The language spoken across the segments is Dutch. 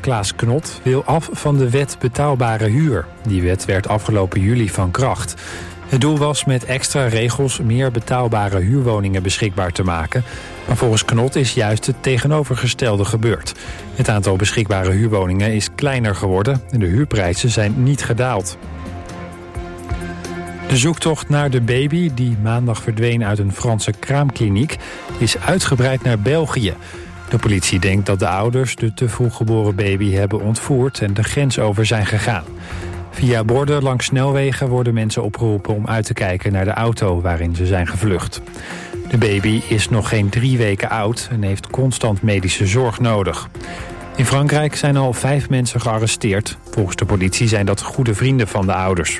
Klaas Knot wil af van de wet betaalbare huur. Die wet werd afgelopen juli van kracht. Het doel was met extra regels meer betaalbare huurwoningen beschikbaar te maken. Maar volgens Knot is juist het tegenovergestelde gebeurd. Het aantal beschikbare huurwoningen is kleiner geworden en de huurprijzen zijn niet gedaald. De zoektocht naar de baby, die maandag verdween uit een Franse kraamkliniek, is uitgebreid naar België. De politie denkt dat de ouders de te vroeg geboren baby hebben ontvoerd en de grens over zijn gegaan. Via borden langs snelwegen worden mensen opgeroepen om uit te kijken naar de auto waarin ze zijn gevlucht. De baby is nog geen 3 weken oud en heeft constant medische zorg nodig. In Frankrijk zijn al 5 mensen gearresteerd. Volgens de politie zijn dat goede vrienden van de ouders.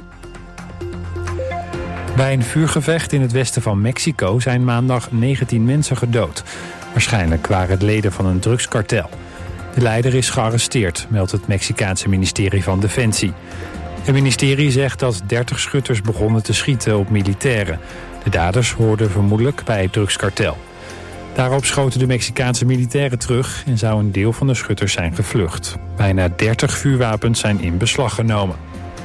Bij een vuurgevecht in het westen van Mexico zijn maandag 19 mensen gedood. Waarschijnlijk waren het leden van een drugskartel. De leider is gearresteerd, meldt het Mexicaanse ministerie van Defensie. Het ministerie zegt dat 30 schutters begonnen te schieten op militairen. De daders hoorden vermoedelijk bij het drugskartel. Daarop schoten de Mexicaanse militairen terug en zou een deel van de schutters zijn gevlucht. Bijna 30 vuurwapens zijn in beslag genomen.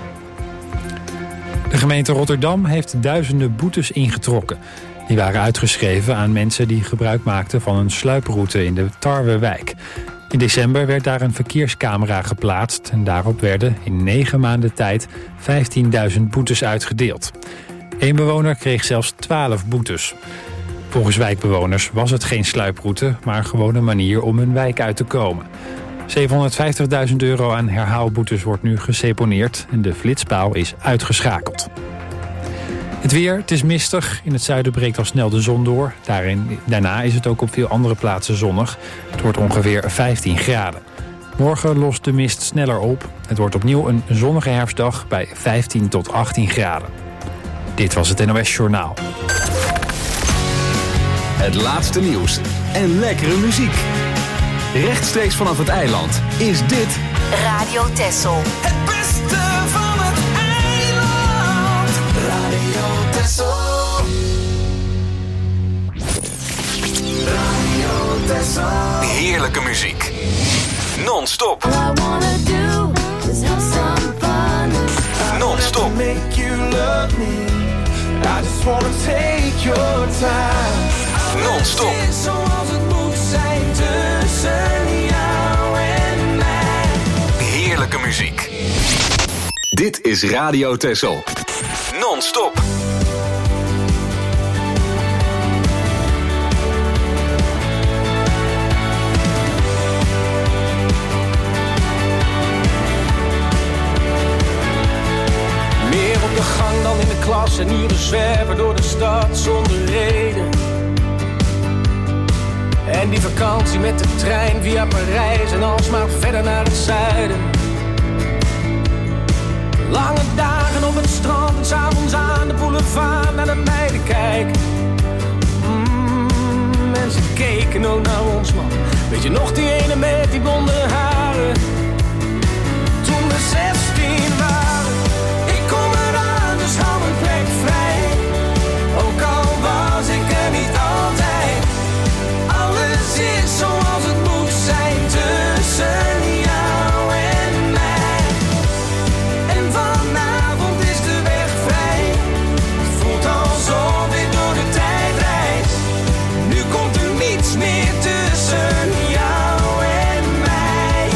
De gemeente Rotterdam heeft duizenden boetes ingetrokken. Die waren uitgeschreven aan mensen die gebruik maakten van een sluiproute in de Tarwewijk. In december werd daar een verkeerscamera geplaatst en daarop werden in 9 maanden tijd 15.000 boetes uitgedeeld. Eén bewoner kreeg zelfs 12 boetes. Volgens wijkbewoners was het geen sluiproute, maar gewoon een manier om hun wijk uit te komen. 750.000 euro aan herhaalboetes wordt nu geseponeerd en de flitspaal is uitgeschakeld. Het weer, het is mistig. In het zuiden breekt al snel de zon door. Daarna is het ook op veel andere plaatsen zonnig. Het wordt ongeveer 15 graden. Morgen lost de mist sneller op. Het wordt opnieuw een zonnige herfstdag bij 15 tot 18 graden. Dit was het NOS Journaal. Het laatste nieuws en lekkere muziek. Rechtstreeks vanaf het eiland is dit Radio Texel. Het beste van het eiland. Radio Texel. Radio Texel. heerlijke muziek. Non-stop. Non-stop. Make you love me. I just wanna take your time. Non-stop. Zoals het moet zijn tussen jou en mij. Heerlijke muziek. Dit is Radio Texel. Non-stop. Meer op de gang dan in de klas en uren zwerven door de stad zonder reden. En die vakantie met de trein via Parijs en alsmaar verder naar het zuiden. Lange dagen op het strand en 's avonds aan de boulevard naar de meiden kijken. Mensen keken ook naar ons, man. Weet je nog die ene met die blonde haren? Toen we 16 waren. Ik kom eraan, dus hou mijn plek vrij. Ook al was ik er niet altijd. Alles is zoals het moet zijn tussen jou en mij. En vanavond is de weg vrij. Het voelt alsof ik door de tijd reis. Nu komt er niets meer tussen jou en mij.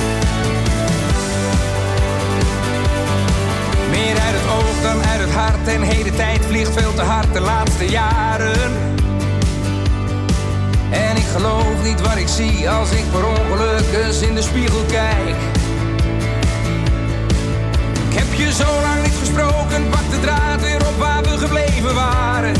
Meer uit het oog dan uit het hart. En heden tijd vliegt veel te hard de laatste jaren. En ik geloof niet wat ik zie als ik per ongeluk eens in de spiegel kijk. Ik heb je zo lang niet gesproken, pak de draad weer op waar we gebleven waren.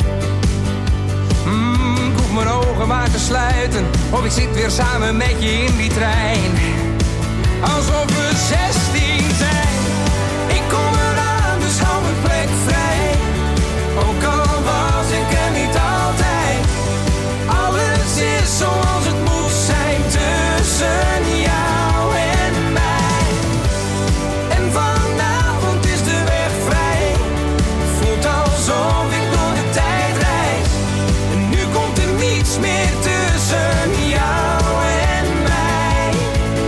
Ik hoef mijn ogen maar te sluiten, of ik zit weer samen met je in die trein. Alsof we 16 zijn. Ik kom eraan, dus hou mijn plek vrij. Ook al was ik er niet altijd. Alles is zoals het moet zijn tussen jou en mij. En vanavond is de weg vrij. Voelt alsof ik door de tijd reis. En nu komt er niets meer tussen jou en mij.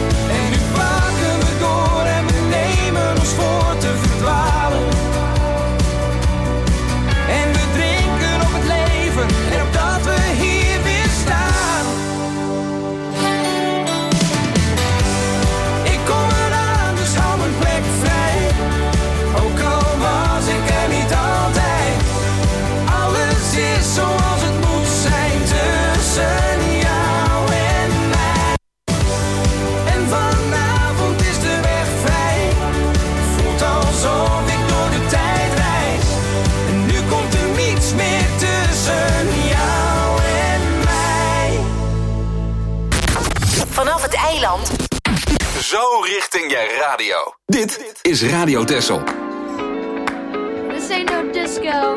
Zo richting je radio. Dit is Radio Texel. This ain't no disco.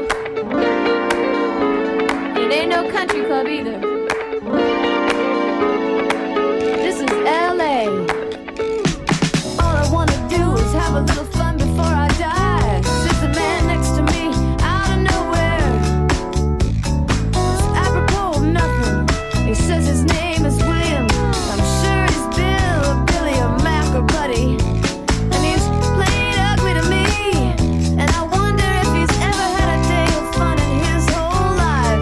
It ain't no country club either. This is LA. All I wanna do is have a little fun before I die. Sits a man next to me out of nowhere. It's apropos of nothing. He says his name is William. I'm sure he's Bill or Billy or Mac or Buddy. And he's plain ugly to me. And I wonder if he's ever had a day of fun in his whole life.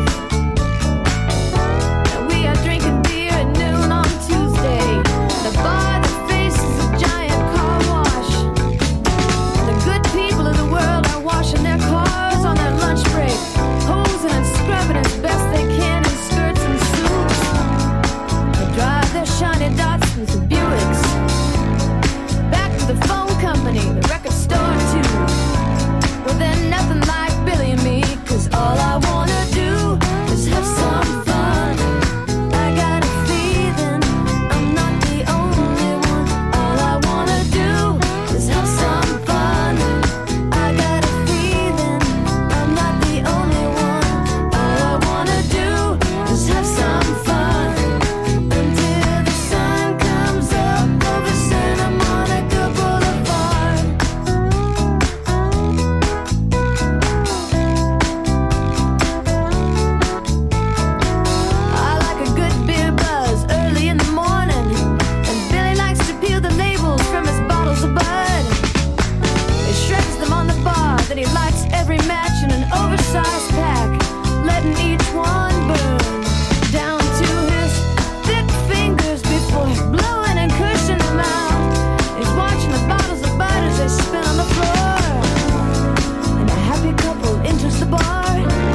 And we are drinking beer at noon on Tuesday. The bar that faces a giant car wash. The good people of the world are washing their cars on their lunch break, hosing and scrubbing as best they can in skirts and suits. They drive their shiny Datsuns and Buicks back to the phone company, the record store too. Well, they're nothing like Billy and me, 'cause all I wanna do is have some fun. I got a feeling I'm not the only one. All I wanna do is have some fun. I got a feeling I'm not the only one. All I wanna do is have some fun until the sun comes up over Santa Monica Boulevard. I like a good beer buzz early in the morning, and Billy likes to peel the labels from his bottles of Bud. He shreds them on the bar, then he lights every match in an oversized pack, letting each one burn down to his thick fingers before blowing and cushioning them out. He's watching the bottles of Bud as they spin on the floor, and a happy couple enters the bar,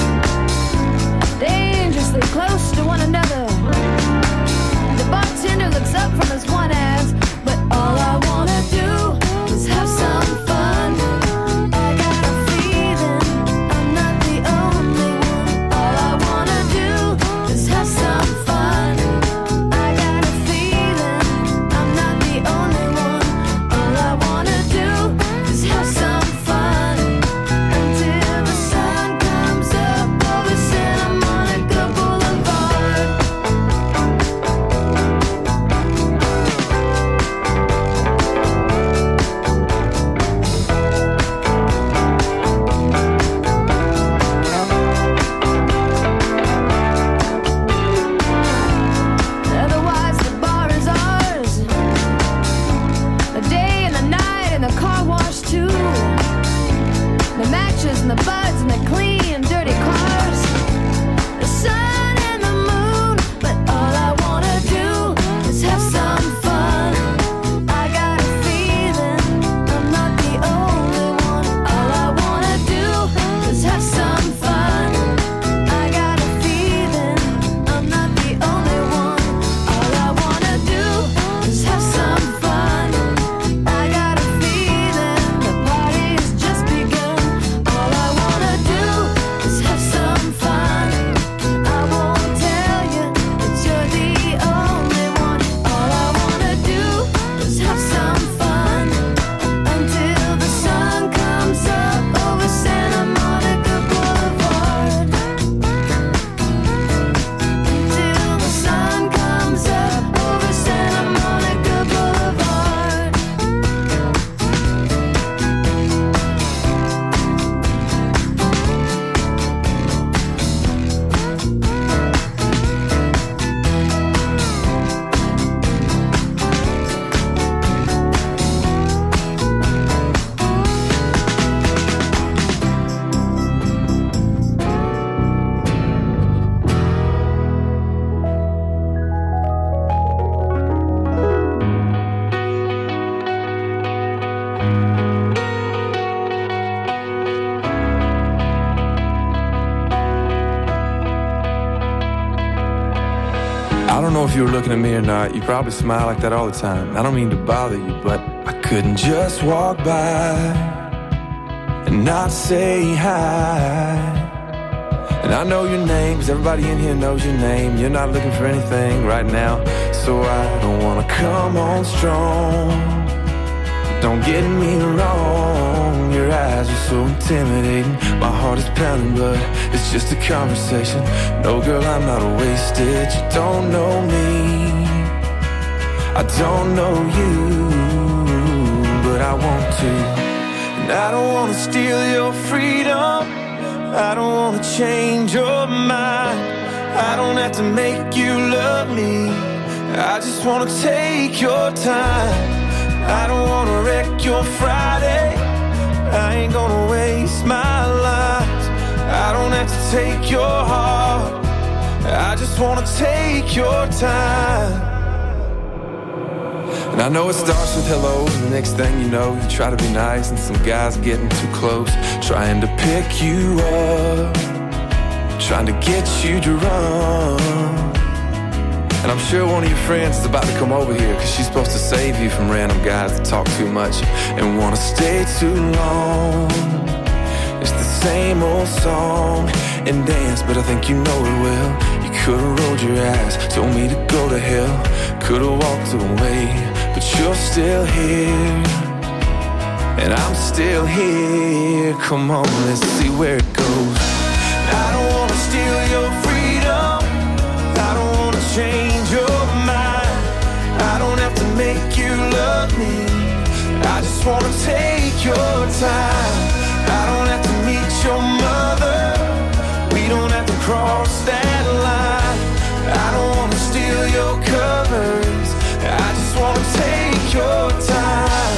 dangerously close to one another. The bartender looks up from his one ass, but all I wanna do is have some fun. I got a feeling I'm not the only one. All I wanna do is have some fun. I got a feeling I'm not the only one. All I wanna do is have some fun until the sun comes up over Santa Monica Boulevard. Otherwise the bar is ours, the day and the night and the car wash too. The matches and the buds and the clean and dirty cars, the sun and the moon, but all I wanna do is have some fun. I got a feeling I'm not the only one. All I wanna do is have some fun. I got a feeling I'm not the only one. All I wanna do is have some fun. I got a feeling the party's just begun. All I wanna do is have some fun. I won't tell you that you're the only one. All I wanna do is have some fun until the sun comes up over Santa Monica Boulevard. Until the sun comes up over Santa Monica Boulevard. I don't know if you were looking at me or not. You probably smile like that all the time. I don't mean to bother you, but I couldn't just walk by and not say hi. And And I know your name, 'cause everybody in here knows your name. You're not looking for anything right now, so I don't wanna come on strong. Don't get me wrong, your eyes are so intimidating. My heart is pounding, but it's just a conversation. No, girl, I'm not wasted. You don't know me, I don't know you, but I want to. And I don't wanna steal your freedom, I don't wanna change your mind. I don't have to make you love me, I just wanna take your time. I don't wanna wreck your Friday, I ain't gonna waste my life. I don't have to take your heart, I just wanna take your time. And I know it starts with hello, and the next thing you know, you try to be nice, and some guy's getting too close, trying to pick you up, trying to get you to run. And I'm sure one of your friends is about to come over here, 'cause she's supposed to save you from random guys that talk too much and wanna stay too long. It's the same old song and dance, but I think you know it well. You could've rolled your eyes, told me to go to hell, could've walked away, but you're still here, and I'm still here. Come on, let's see where it goes. I don't wanna steal your freedom, I don't wanna change your mind. I don't have to make you love me, I just wanna take your time. I don't have to meet your mother, we don't have to cross that line. I don't wanna steal your covers, I just wanna take your time.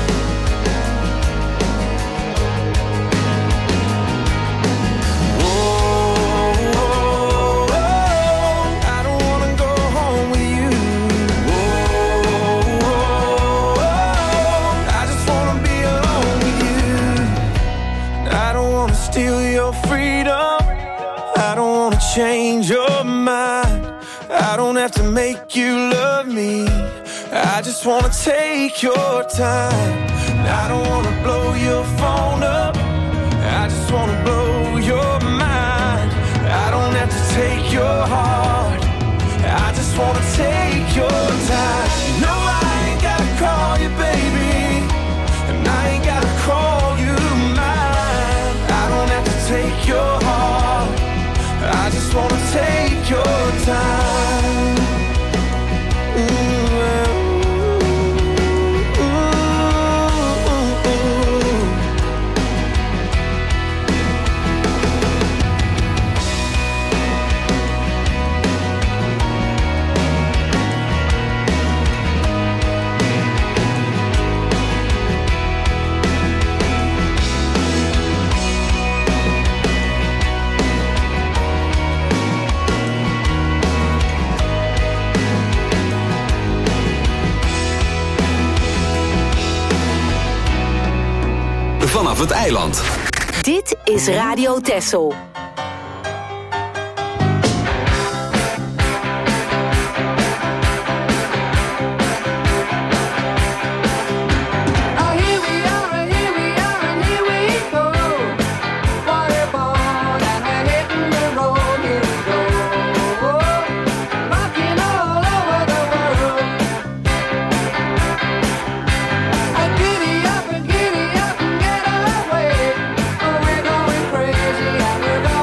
Steal your freedom, I don't wanna change your mind. I don't have to make you love me, I just wanna take your time. I don't wanna blow your phone up, I just wanna blow your mind. I don't have to take your heart, I just wanna take your time. No, I ain't gotta call you baby, and I ain't gotta call you mine. I don't have to take your heart, I just wanna take your time. Vanaf het eiland. Dit is Radio Texel. We're going crazy and we're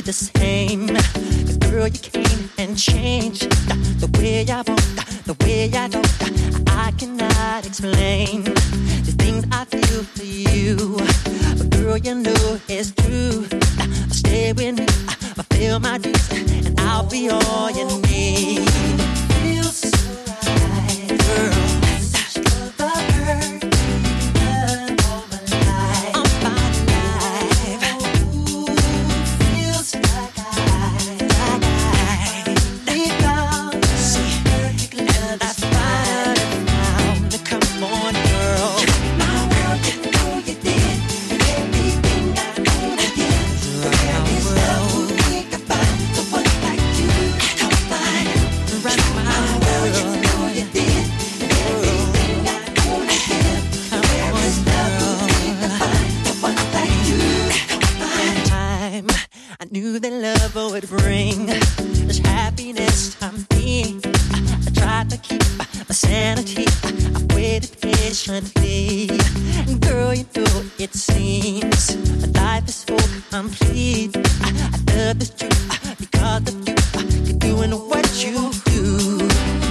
the same. Girl, you came and changed the way I walk, the way I talk. I cannot explain the things I feel for you. But girl, you know it's true. I'll stay with you, I'll feel my dreams, and I'll be all you need. Feels so right, girl. Would bring this happiness to me. I tried to keep my sanity. I waited patiently. Girl, you know it seems life is so complete. I love this truth because of you. You're doing what you do.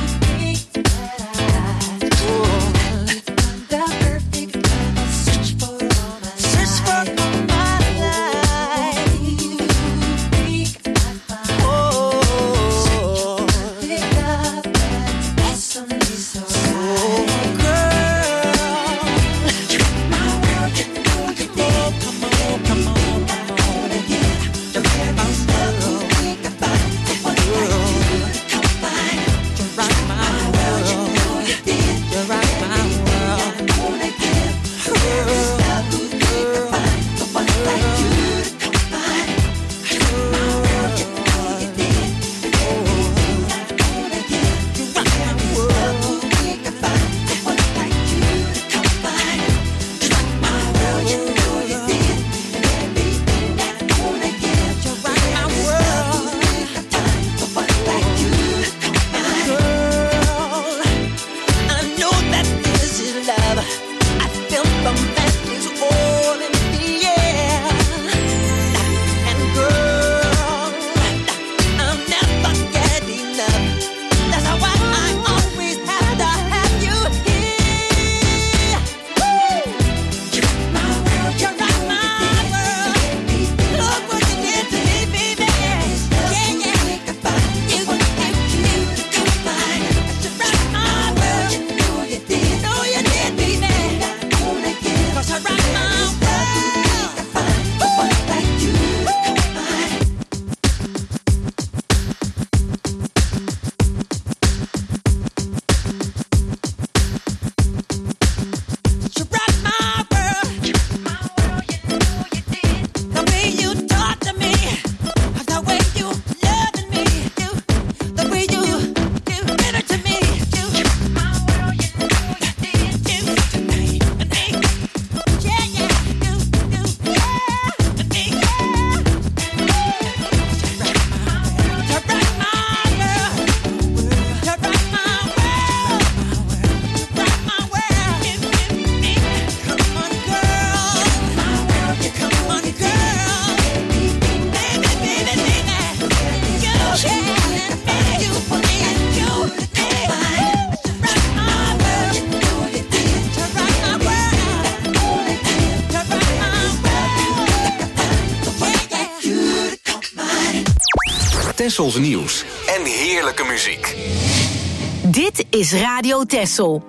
Tessels nieuws en heerlijke muziek. Dit is Radio Tessel.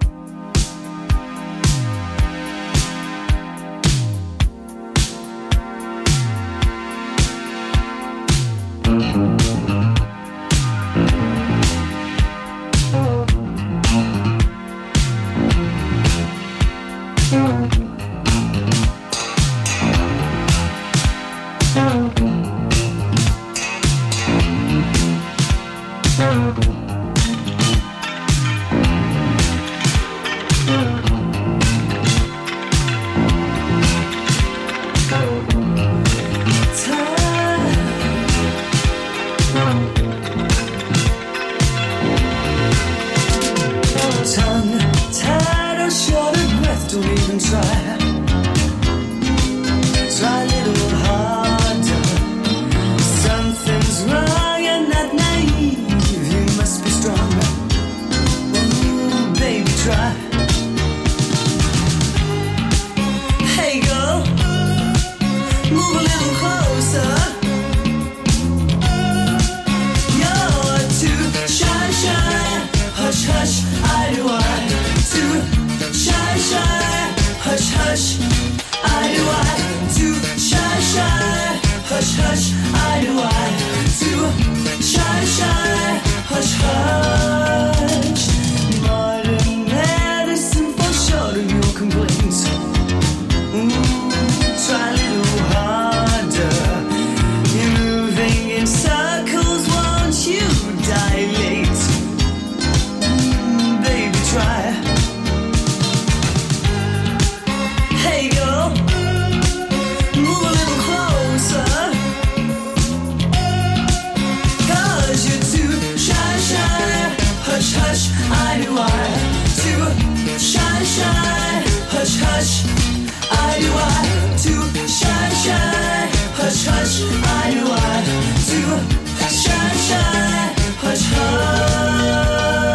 hush, I do I. To shine, shine, hush, hush, I do I. To shine, shine, hush, hush, I do I. To shine, shine, hush, hush.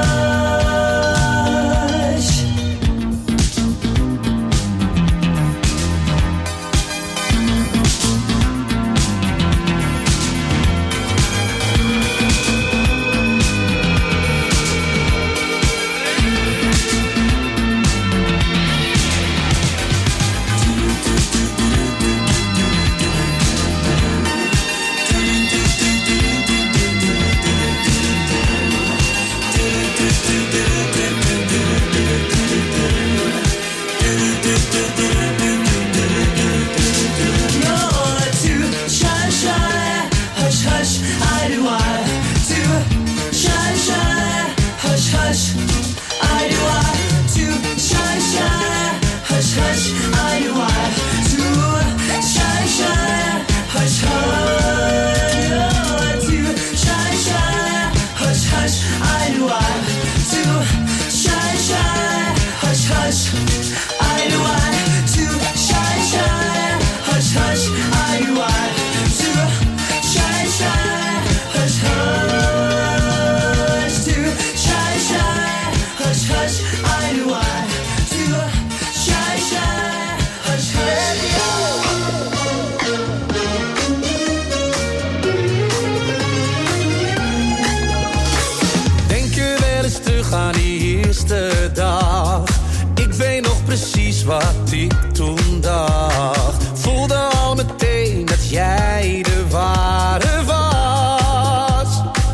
Wat ik toen dacht, voelde al meteen dat jij de ware was.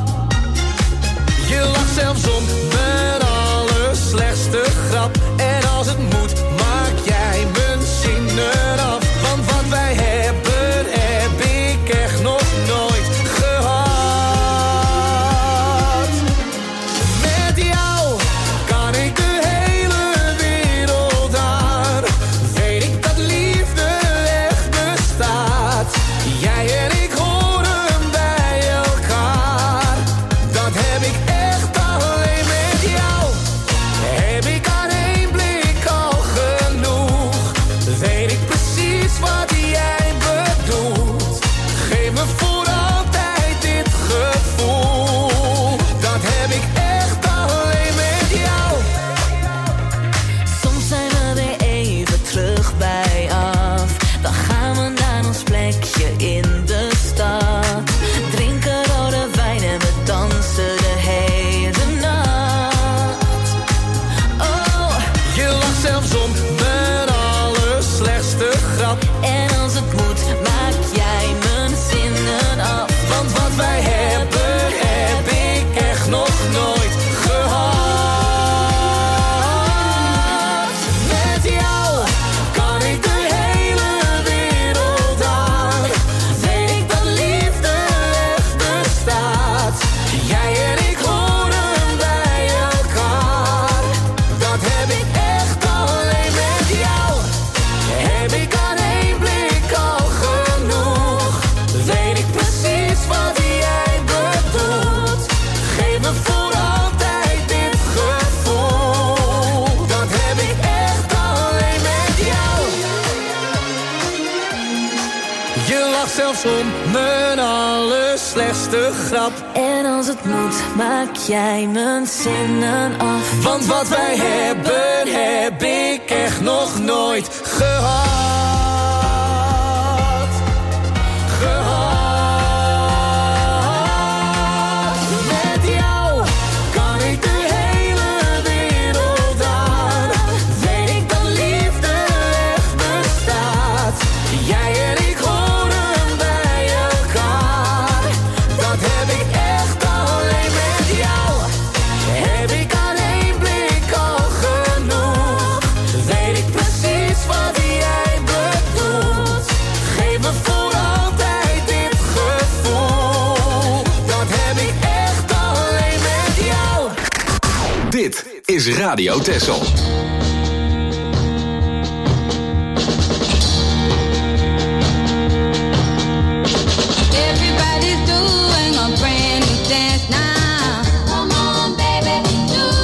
Je lacht zelfs om mijn allerslechtste grap. En als het moet, maak jij mijn zinnen af. Want wat wij hebben, heb ik echt nog nooit gehad. Met jou kan ik de hele wereld aan. Weet ik dat liefde echt bestaat. Jij en ik horen bij elkaar. Dat heb ik echt alleen met jou. Heb ik aan één blik al genoeg. Weet ik precies wat jij bedoelt. Geef me voor altijd dit gevoel. Dat heb ik echt alleen met jou. Soms zijn we weer even terug bij af. Dan gaan we naar ons plekje in de stad. Drinken rode wijn en we dansen de hele nacht. Oh, Je lacht zelfs om mijn allerslechtste grap. en als het moet, maak jij mijn zinnen af. Want wat wij hebben, heb ik echt nog nooit gehad. Met jou kan ik de hele wereld aan. Weet ik dat liefde echt bestaat. Jij en ik horen bij elkaar. Dat heb ik echt alleen met jou. Heb ik aan één blik al genoeg. Weet ik precies wat jij bedoelt. Geef me voor altijd dit gevoel. Dat heb ik echt alleen met jou. Je lacht zelfs om mijn allerslechtste grap. En als het moet, maak jij mijn zinnen af. Want wat wij hebben, heb ik echt nog nooit gehad. Met jou kan ik de hele wereld aan. Weet ik dat liefde echt bestaat. Jij en ik horen bij elkaar. Dat heb ik echt alleen met jou. Heb ik aan één blik al genoeg. Weet ik precies wat jij bedoelt. Geef me voor altijd dit gevoel. Dat heb ik echt alleen met jou. Dit is Radio Texel. Everybody's doing a brand new dance now. Come on, baby, do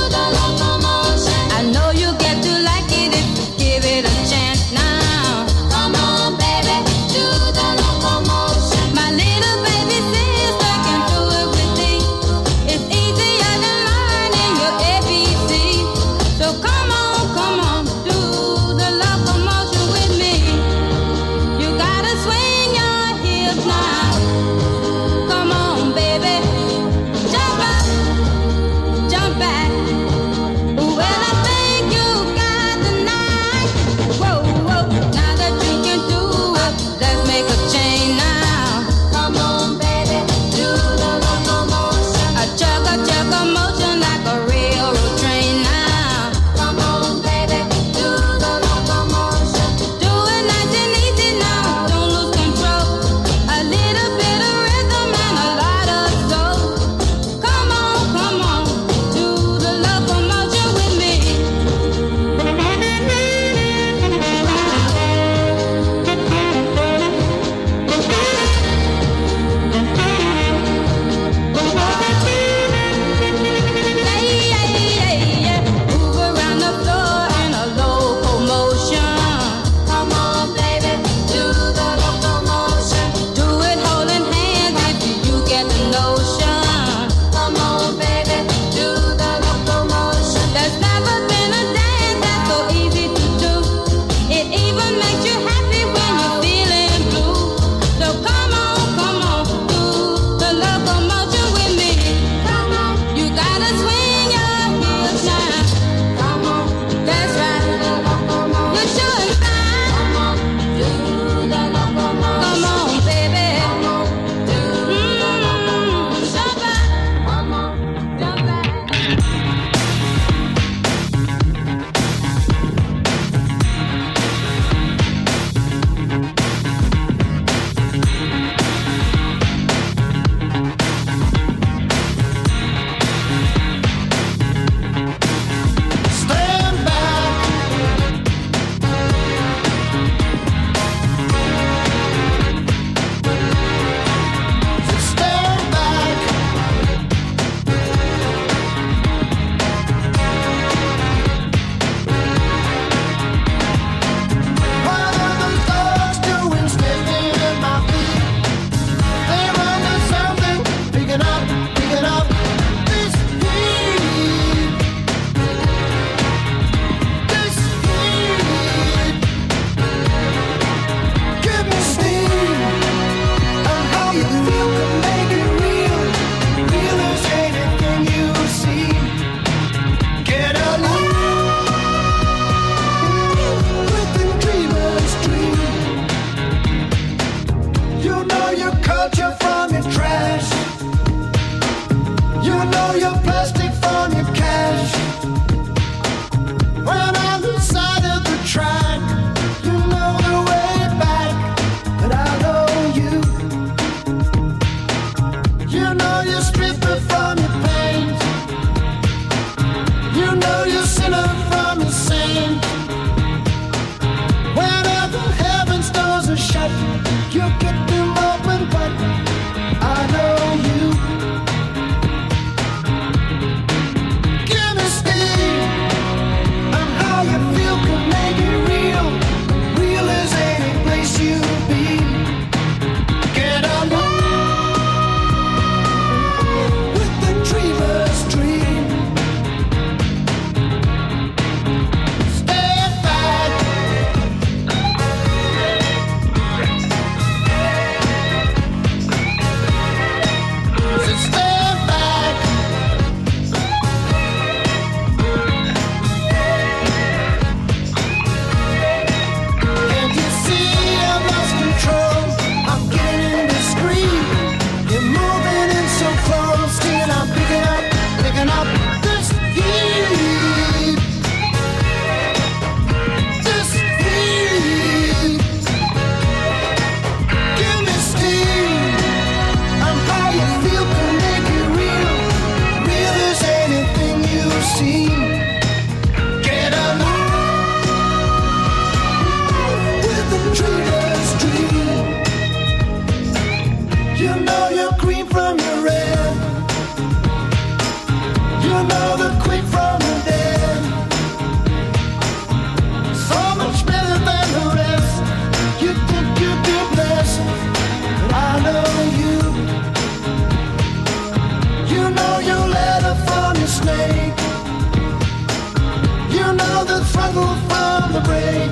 trouble from the break.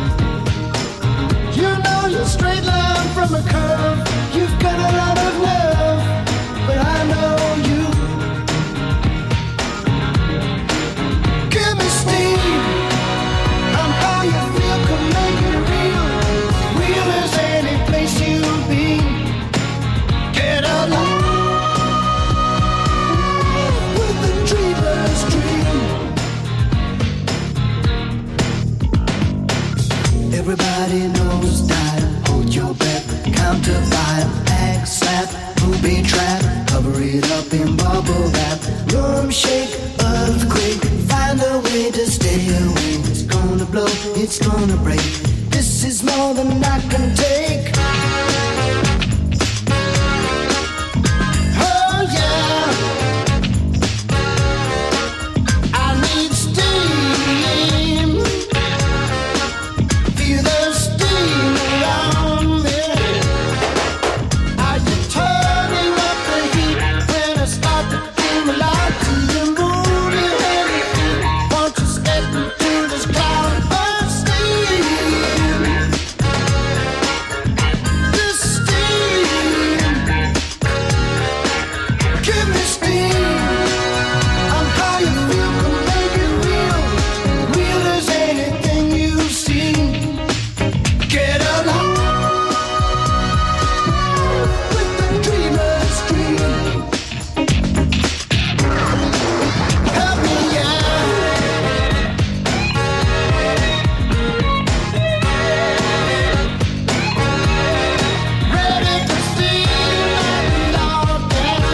You know you're straight line from a curve. You've got a lot of nerve, but I know you. Give me steam. I'm how you feel, can make it real. Real as any place you've been. Get along with the dreamer's dream. Everybody knows that. Hold your breath, count to 5, act slap, booby trap, cover it up in bubble wrap. Room shake, earthquake, find a way to stay away. It's gonna blow, it's gonna break. This is more than I can take. Oh yeah, I need steam. Feel the steam around me. Are you turning up the heat when I start to feel alive? To the moon and everything. Won't you step into this cloud of steam? This steam, give me steam. I'm how you feel, can make it real. Real as anything you've seen. Get along with the dreamer's dream. Help me, yeah. Ready to steam and all down.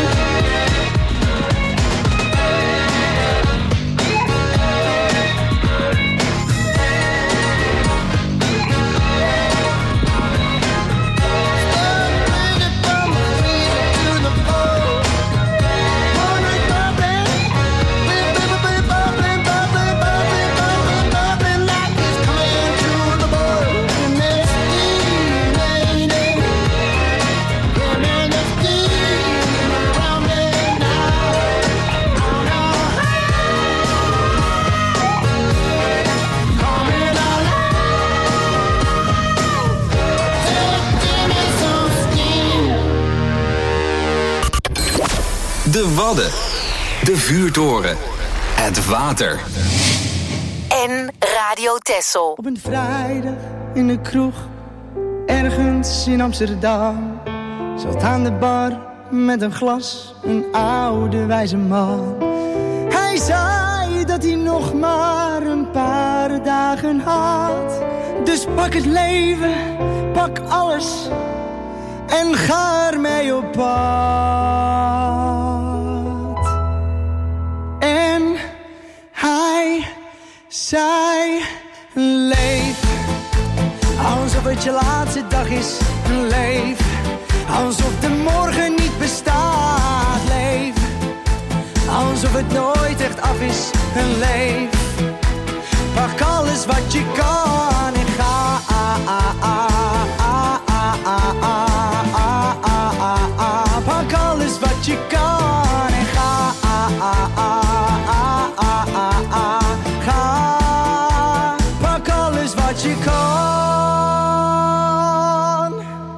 De Wadden. De vuurtoren. Het water. En Radio Texel. Op een vrijdag in de kroeg, ergens in Amsterdam, zat aan de bar met een glas een oude wijze man. Hij zei dat hij nog maar een paar dagen had. Dus pak het leven, pak alles en ga ermee op pad. En hij zei: leef alsof het je laatste dag is. Leef alsof de morgen niet bestaat. Leef alsof het nooit echt af is. Leef, pak alles wat je kan en ga. Pak alles wat je kan en ga. Ga, pak alles wat je kan.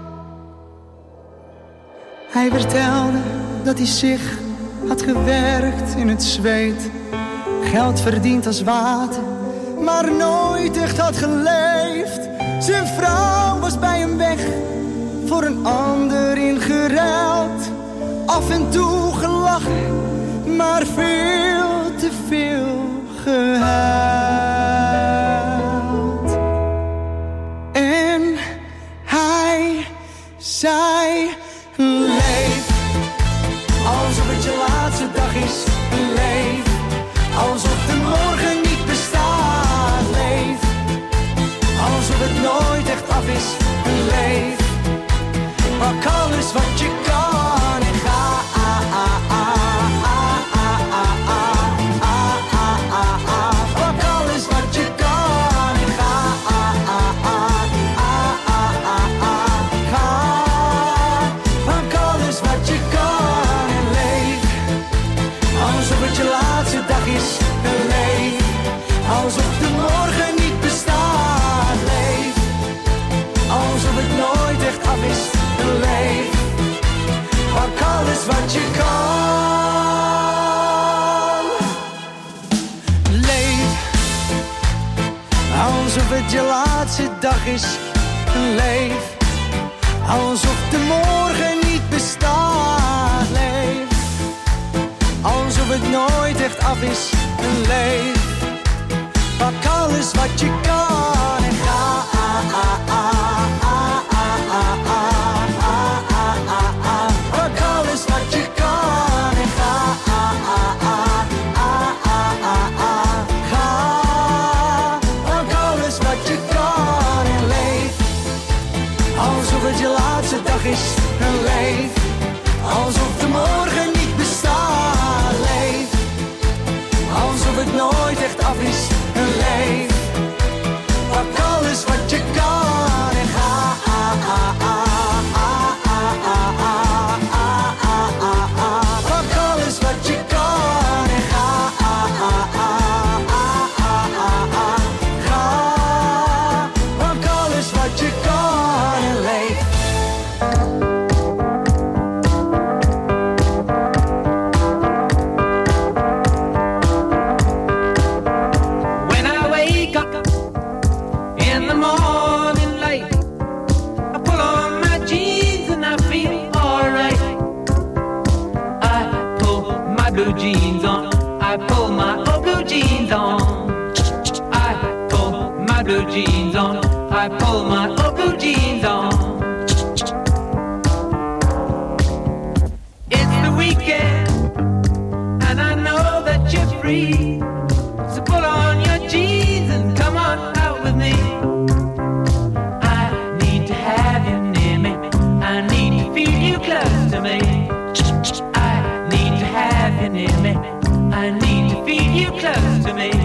Hij vertelde dat hij zich had gewerkt in het zweet, geld verdiend als water, maar nooit echt had geleefd. Zijn vrouw was bij hem weg, voor een ander ingeruild. Af en toe gelachen, maar veel te veel gehuild. En hij zei: leef alsof het je laatste dag is. Leef alsof de morgen niet bestaat. Leef alsof het nooit echt af is. Leef, pak alles wat je kan en ga. alsof het je laatste dag is. Leef alsof de morgen niet bestaat. Leef alsof het nooit echt af is. Leef, pak alles wat je kan en ga. Pak alles wat je kan en ga. Ga, pak alles wat je kan en leef. Alsof het je laatste dag is en leef. Alsof de morgen niet bestaat. Leef, alsof het nooit echt af is en leef. Pak alles wat je kan en ga. Pak alles wat je kan en ga. Ga, pak alles wat je kan en leef. When I wake up in the morning light, I pull on my jeans and I feel alright. I pull my blue jeans on, I pull my old blue jeans on. I pull my blue jeans on, I pull my old blue jeans on. It's the weekend and I know that you're free, so pull on your jeans and come on out with me. I need to have you near me, I need to feel you close to me. I need to have you near me, I need to feel you close to me.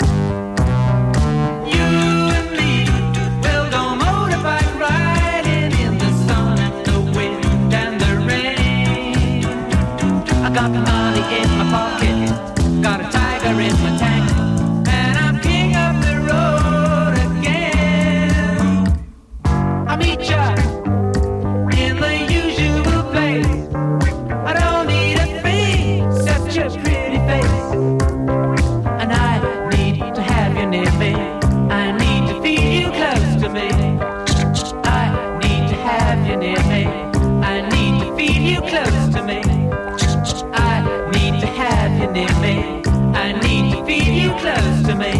You and me will go motorbike riding in the sun and the wind and the rain. I got the money in my pocket, got a tiger in my tank, and I'm king of the road again. I meet ya in the usual place. I don't need a thing except your pretty face. And I need to have you near me, I need to feel you close to me. I need to have you near me, I need to feel you close to me. I need to have you near me, I need to feel you close to me.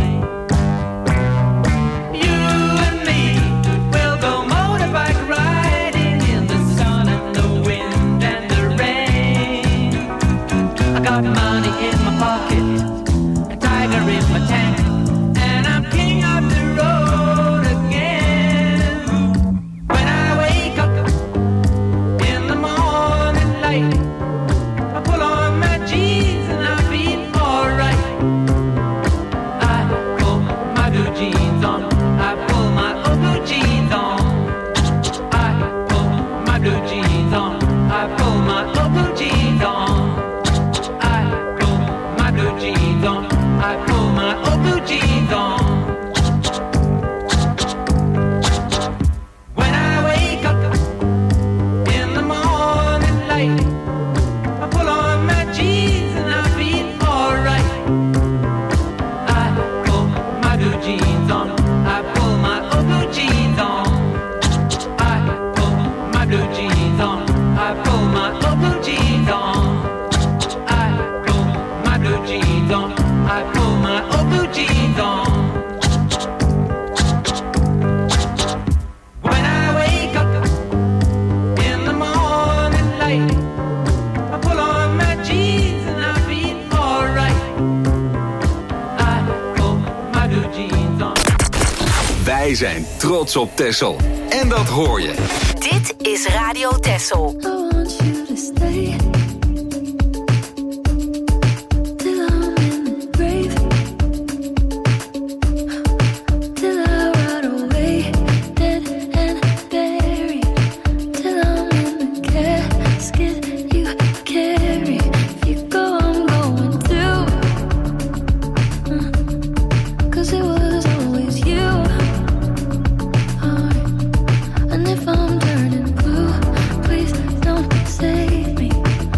You and me will go motorbike riding in the sun and the wind and the rain. I got money in my pocket, a tiger in my tank, and I'm king of the road again. When I wake up in the morning light, I pull on my jeans and I feel alright. I pull my blue jeans on, I pull my old blue jeans on. I pull my blue jeans on, I pull my old blue jeans on. I pull my blue jeans on, I pull my old blue jeans on. When I wake up in the morning light, I pull on my jeans and I feel alright. I pull my blue jeans on, I pull my old blue jeans on. I pull my blue jeans on, I pull my old blue jeans on. I pull my blue jeans on, I pull my old blue jeans on. When I wake up in the morning light, I pull on my jeans and I feel alright. I pull my blue jeans on. Wij zijn trots op Texel. En dat hoor je. Dit is Radio Texel. I want you to stay till I'm in the grave, till I rot away, dead and buried, till I'm in the casket you carry. If you go, I'm going too, 'cause it was always you. And if I'm turning blue, please don't save me.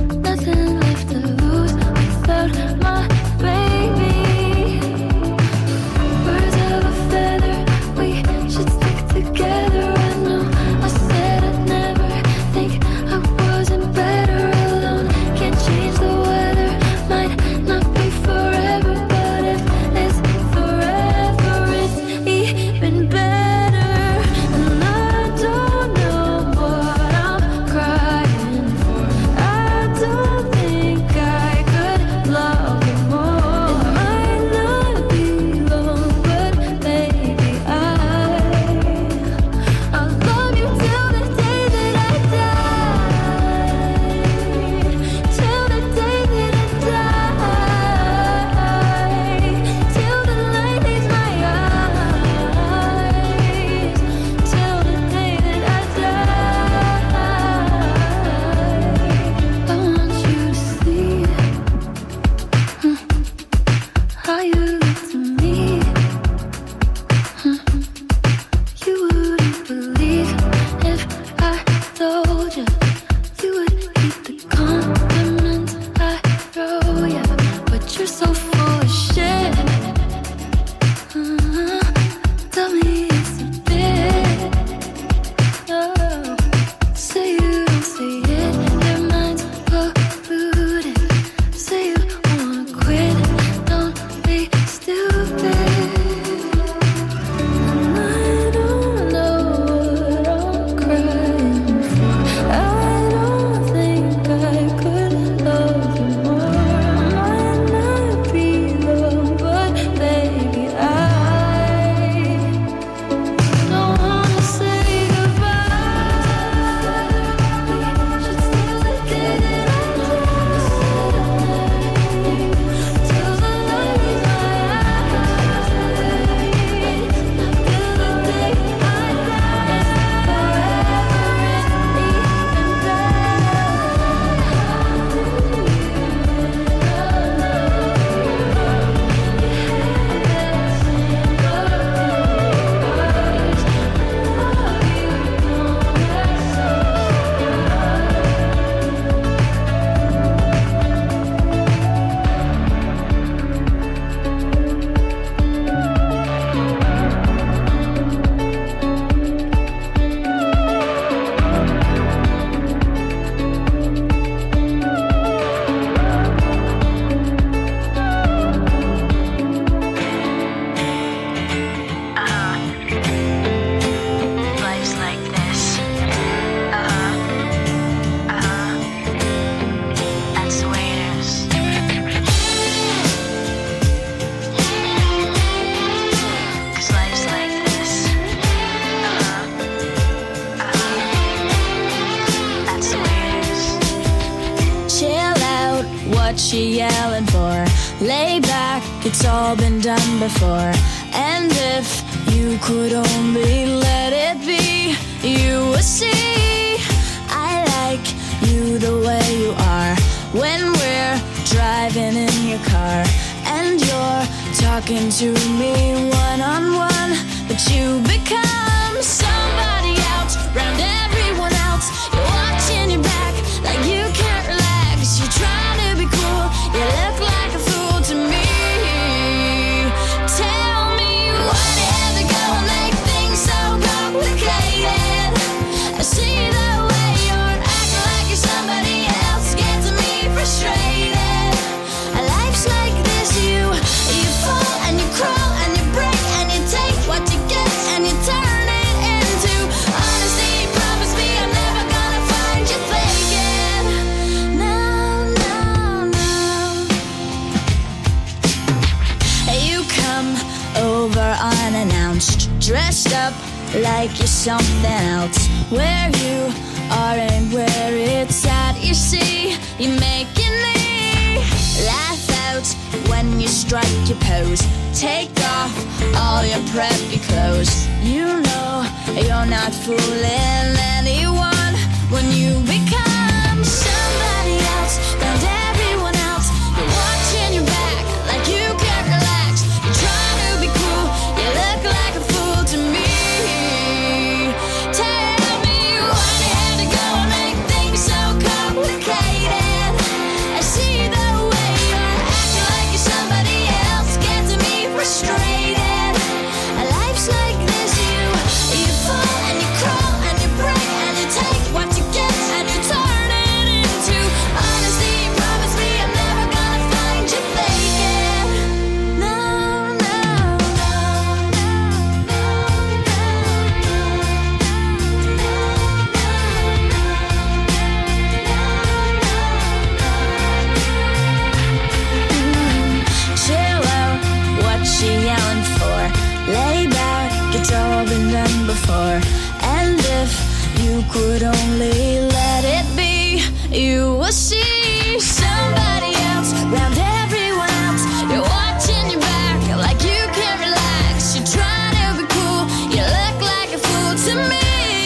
she yelling for? Lay back, it's all been done before. And if you could only let it be, you would see I like you the way you are. When we're driving in your car and you're talking to me one-on-one, but you become somebody else round everyone else. You're watching your back like you can't relax. You're trying to be cool, you look like a fool to me. Tell me what had to go and make things so complicated. I see the way you're acting like you're somebody else, gets me frustrated. Life's like this, you fall and you crawl and you break and you take what you get and you turn it into honesty. Promise me I'm never gonna find you faking. No, no, no. You come over unannounced, dressed up like you're something else. Where you are and where it's at, you see, you're making me laugh out when you strike your pose. Take off all your preppy clothes. You know you're not fooling anyone when you become somebody else round everyone else. You're watching your back like you can't relax. You're trying to be cool, you look like a fool to me. Tell me what you had to go and make things so complicated. I see the way you're acting like you're somebody else, gets me frustrated. Life's like this, you fall and you crawl and you break and you take what you get and you turn it into honesty. Promise me I'm never gonna find you faking. No, no, no, chill out, what she yelling for? Lay back, it's all been done before. And if you could only let it be, you will see somebody else round everyone else. You're watching your back like you can't relax. You're trying to be cool, you look like a fool to me.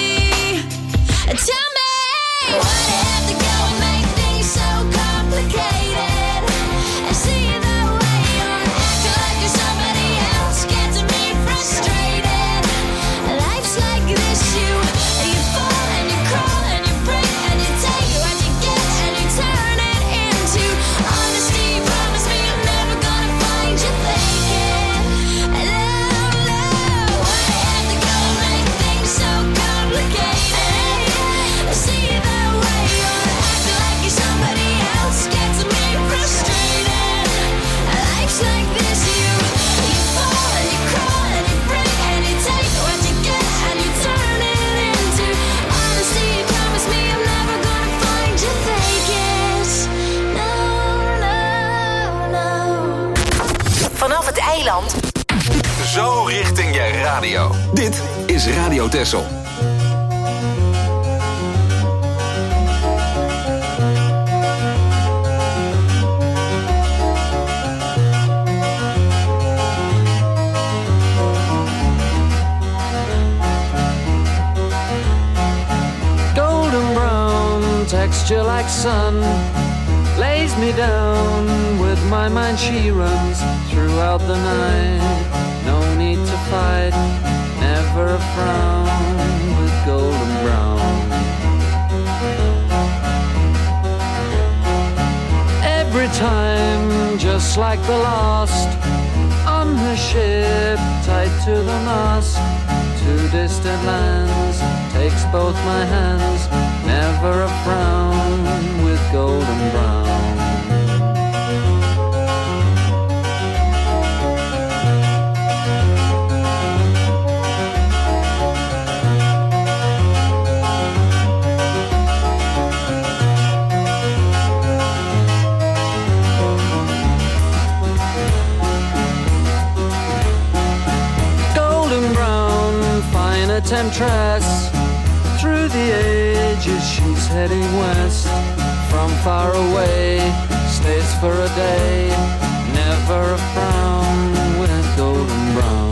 Tell me what had to go and make things so complicated. I see the way you're acting like you're somebody else, gets me frustrated. Life's like this, you fall and you crawl and you break and you take what you get and you turn it into honesty. Promise me I'm never gonna find you faking. Love, what had to go and make things so complicated. I see the way you're acting like you're somebody else, gets me frustrated. Life's like this, you fall and you crawl and you break and you take what you get and you turn it into honesty. Promise me I'm never gonna find you faking. No, no, no. Vanaf het eiland. Zo richting je radio. Dit is Radio Texel. Golden brown, texture like sun, lays me down. With my mind she runs throughout the night. No need to fight, never a frown with golden brown. Every time, just like the last, on her ship, tied to the mast, to distant lands, takes both my hands, never a frown with golden brown. Temptress, through the ages she's heading west. From far away, face for a day, never a frown with golden brown.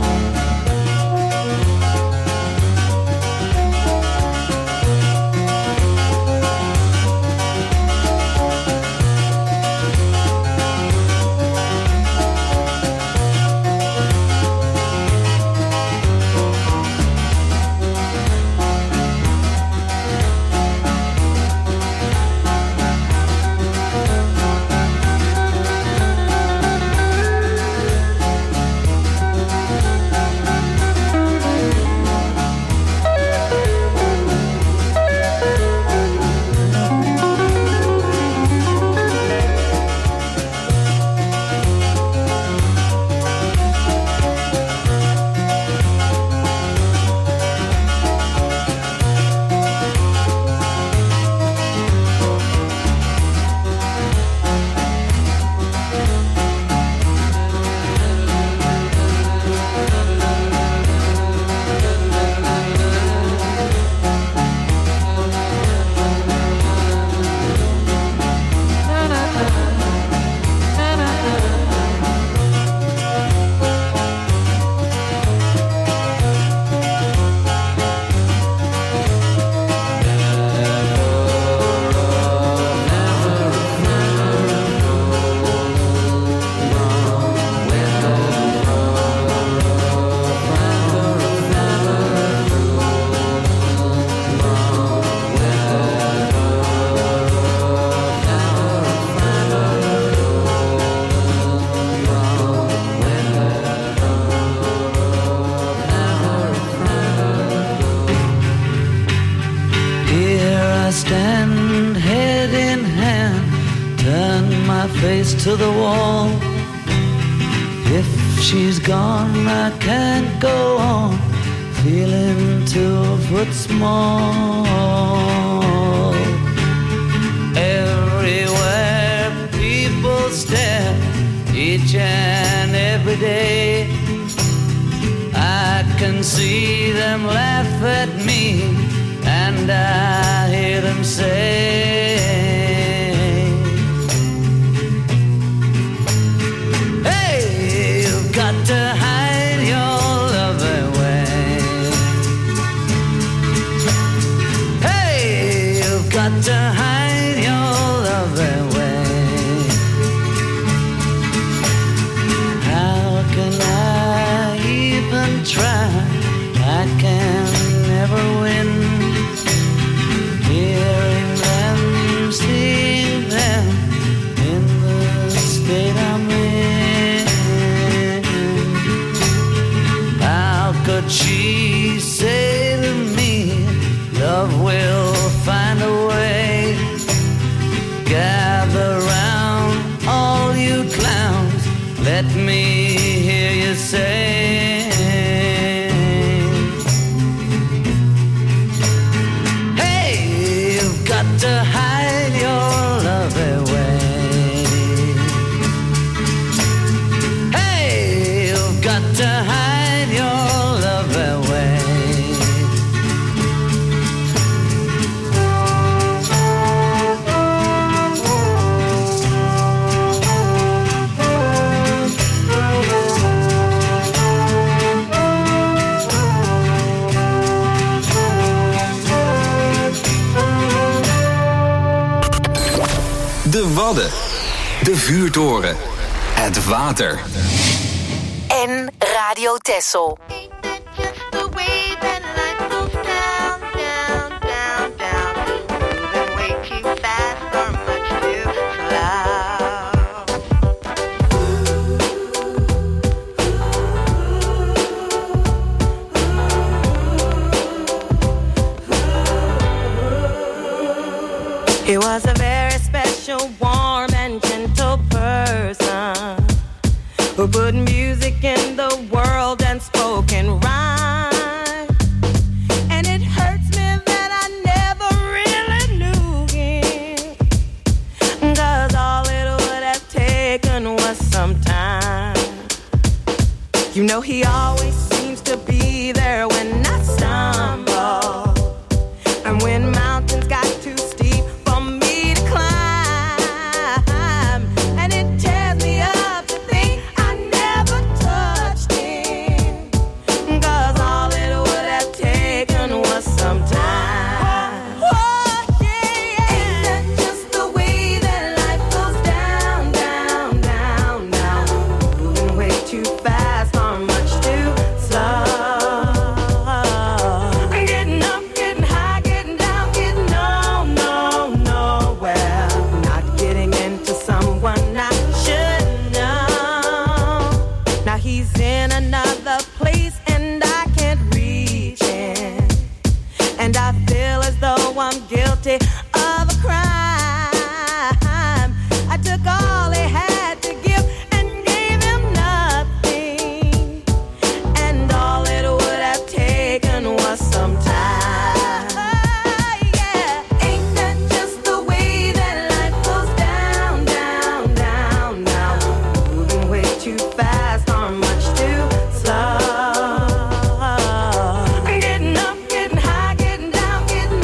To the wall. If she's gone, I can't go on feeling 2 foot small. Everywhere people stare, each and every day. I can see them laugh at me, and I hear them say, to hide your love away. Hey, you've got to hide your love away. How can I even try? I can never win. Hearing them, seeing them in the state I'm in. Could she say to me, love will find a way? Gather round, all you clowns, let me hear you say, hey, you've got to hide your love away. Hey, you've got to hide your De Wadden. De Vuurtoren. Het water. En Radio Texel. He was a very special, warm and gentle person who put music in the world and spoke in rhyme. And it hurts me that I never really knew him, 'cause all it would have taken was some time. You know he always seems to be there when I stumble, and when mountains got too steep for me to climb, are much too slow. Getting up, getting high, getting down, getting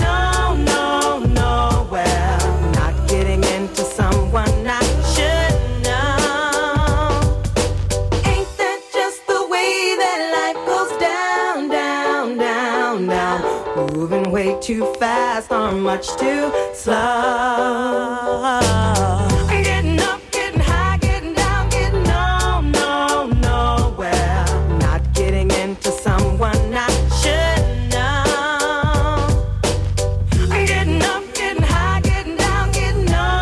nowhere. Not getting into someone I should know. Ain't that just the way that life goes down, down, down, down? Moving way too fast or much too slow. Getting up, getting high, getting down, getting nowhere. Not getting into someone I should know. Getting up, getting high, getting down, getting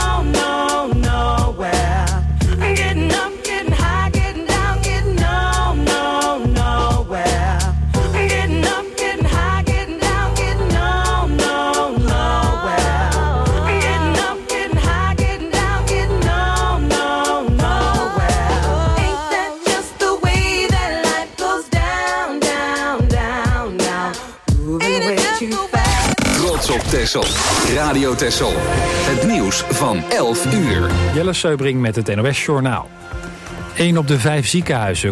nowhere. Getting up, getting high, getting down, getting nowhere. Getting up, getting high, getting down, getting nowhere. Getting up, getting high, getting down, getting nowhere. Ain't that just the way that life goes down, down, down, down? Moving way too fast. Trots op Texel. Radio Texel. Het nieuws van 11 uur. Jelle Seubring met het NOS Journaal. 1 op de 5 ziekenhuizen